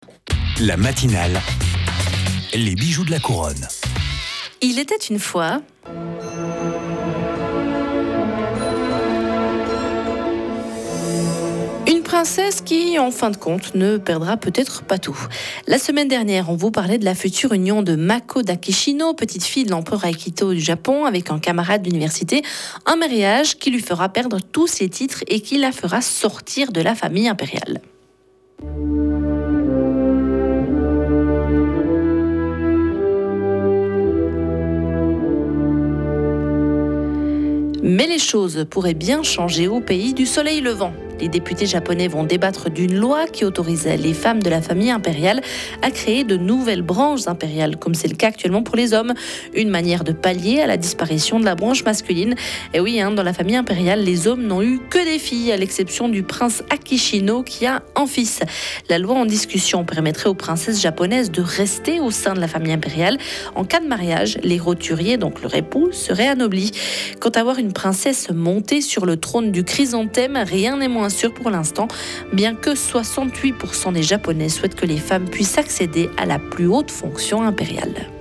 La matinale, les bijoux de la couronne. Il était une fois... une princesse qui, en fin de compte, ne perdra peut-être pas tout. La semaine dernière, on vous parlait de la future union de Mako d'Akishino, petite fille de l'empereur Akito du Japon, avec un camarade d'université. Un mariage qui lui fera perdre tous ses titres et qui la fera sortir de la famille impériale. Mais les choses pourraient bien changer au pays du soleil levant. Les députés japonais vont débattre d'une loi qui autorise les femmes de la famille impériale à créer de nouvelles branches impériales, comme c'est le cas actuellement pour les hommes. Une manière de pallier à la disparition de la branche masculine. Et oui, dans la famille impériale, les hommes n'ont eu que des filles, à l'exception du prince Akishino qui a un fils. La loi en discussion permettrait aux princesses japonaises de rester au sein de la famille impériale. En cas de mariage, les roturiers, donc leur époux, seraient anoblis. Quant à voir une princesse montée sur le trône du chrysanthème, rien n'est moins sûr pour l'instant, bien que 68% des Japonais souhaitent que les femmes puissent accéder à la plus haute fonction impériale.